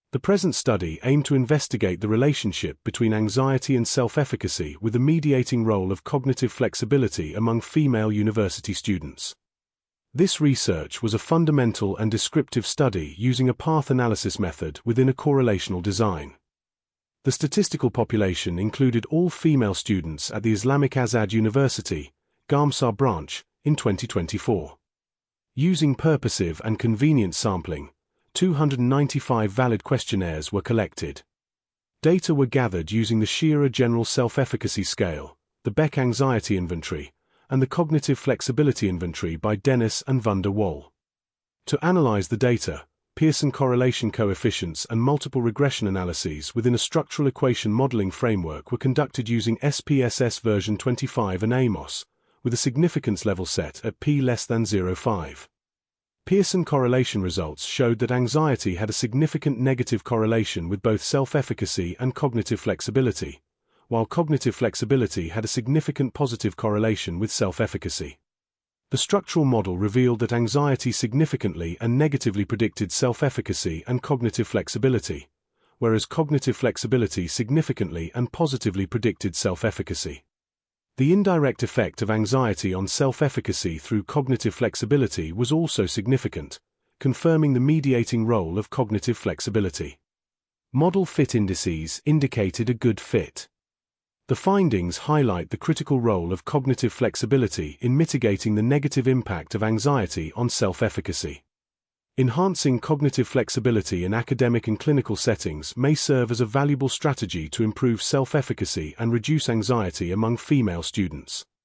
The present study aimed to investigate the relationship between anxiety and self-efficacy with the mediating role of cognitive flexibility among female university students. This research was a fundamental and descriptive study using a path analysis method within a correlational design. The statistical population included all female students at the Islamic Azad University, Gamsar branch, in 2024. Using purposive and convenient sampling, 295 valid questionnaires were collected. Data were gathered using the Shearer General Self-Efficacy Scale, the Beck Anxiety Inventory, and the Cognitive Flexibility Inventory by Dennis and van der Waal. To analyze the data, Pearson correlation coefficients and multiple regression analyses within a structural equation modeling framework were conducted using SPSS version 25 and AMOS, with a significance level set at p less than 0.5. Pearson correlation results showed that anxiety had a significant negative correlation with both self-efficacy and cognitive flexibility, while cognitive flexibility had a significant positive correlation with self-efficacy. The structural model revealed that anxiety significantly and negatively predicted self-efficacy and cognitive flexibility, whereas cognitive flexibility significantly and positively predicted self-efficacy. The indirect effect of anxiety on self-efficacy through cognitive flexibility was also significant, confirming the mediating role of cognitive flexibility. Model fit indices indicated a good fit. The findings highlight the critical role of cognitive flexibility in mitigating the negative impact of anxiety on self-efficacy. Enhancing cognitive flexibility in academic and clinical settings may serve as a valuable strategy to improve self-efficacy and reduce anxiety among female students.